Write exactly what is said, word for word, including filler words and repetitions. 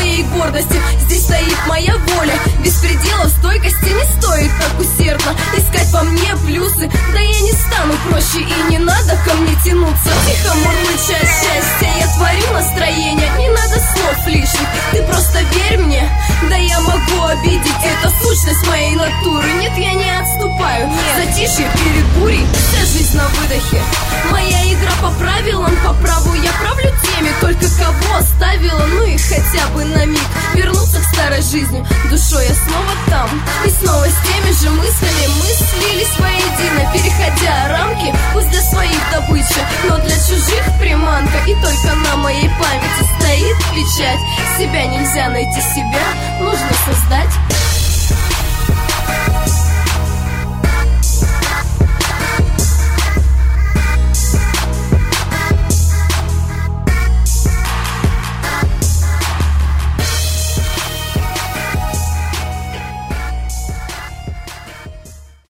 своей гордости. Здесь стоит моя воля, без предела стойкости. Не стоит так усердно искать во мне плюсы. Да я не стану проще, и не надо ко мне тянуться. Тихо мурлыча от счастья, я творю настроение. Не надо слов лишних, ты просто верь мне. Да я могу обидеть, это сущность моей натуры. Нет, я не отступаю, затишье перед бурей. Вся жизнь на выдохе, моя игра по правилам. По праву я правлю теми, только кого оставила. Ну и хотя бы на миг вернуться к старой жизни. Душой я снова там, и снова с теми же мыслями мы слились воедино, переходя рамки, пусть для своих добыча, но для чужих приманка. И только на моей памяти стоит печать. Себя нельзя найти, себя нужно создать.